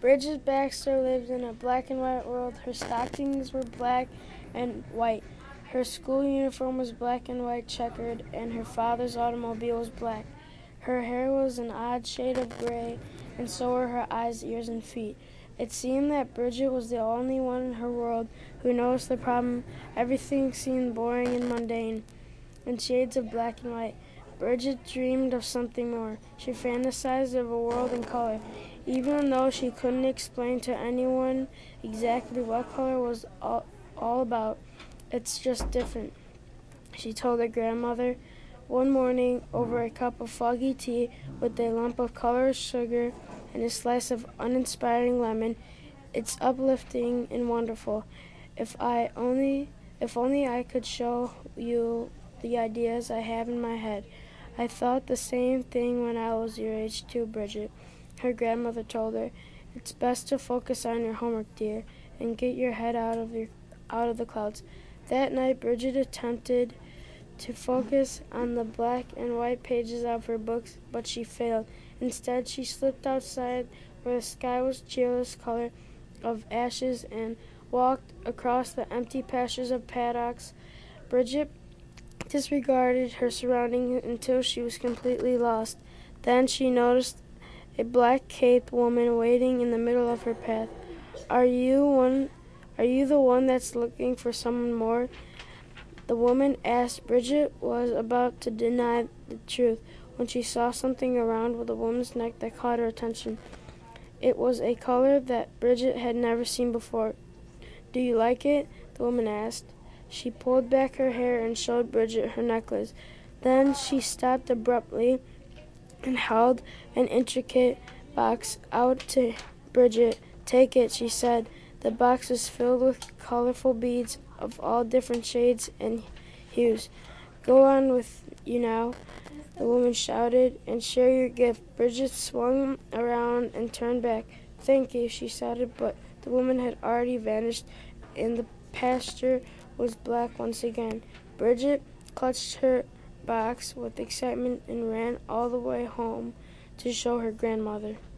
Bridget Baxter lived in a black and white world. Her stockings were black and white. Her school uniform was black and white checkered, and her father's automobile was black. Her hair was an odd shade of gray, and so were her eyes, ears, and feet. It seemed that Bridget was the only one in her world who noticed the problem. Everything seemed boring and mundane, in shades of black and white. Bridget dreamed of something more. She fantasized of a world in color, even though she couldn't explain to anyone exactly what color was all about. It's just different, she told her grandmother one morning over a cup of foggy tea with a lump of colorless sugar and a slice of uninspiring lemon. It's uplifting and wonderful. If only I could show you the ideas I have in my head. I thought the same thing when I was your age too, Bridget, her grandmother told her. It's best to focus on your homework, dear, and get your head out of the clouds. That night, Bridget attempted to focus on the black and white pages of her books, but she failed. Instead, she slipped outside where the sky was cheerless color of ashes and walked across the empty pastures of paddocks. Bridget disregarded her surroundings until she was completely lost. Then she noticed a black-caped woman waiting in the middle of her path. Are you the one that's looking for someone more? The woman asked. Bridget was about to deny the truth when she saw something around the woman's neck that caught her attention. It was a color that Bridget had never seen before. Do you like it? The woman asked. She pulled back her hair and showed Bridget her necklace. Then she stopped abruptly and held an intricate box out to Bridget. Take it, she said. The box was filled with colorful beads of all different shades and hues. Go on with you now, the woman shouted, and share your gift. Bridget swung around and turned back. Thank you, she shouted, but the woman had already vanished, and the pasture was black once again. Bridget clutched her box with excitement and ran all the way home to show her grandmother.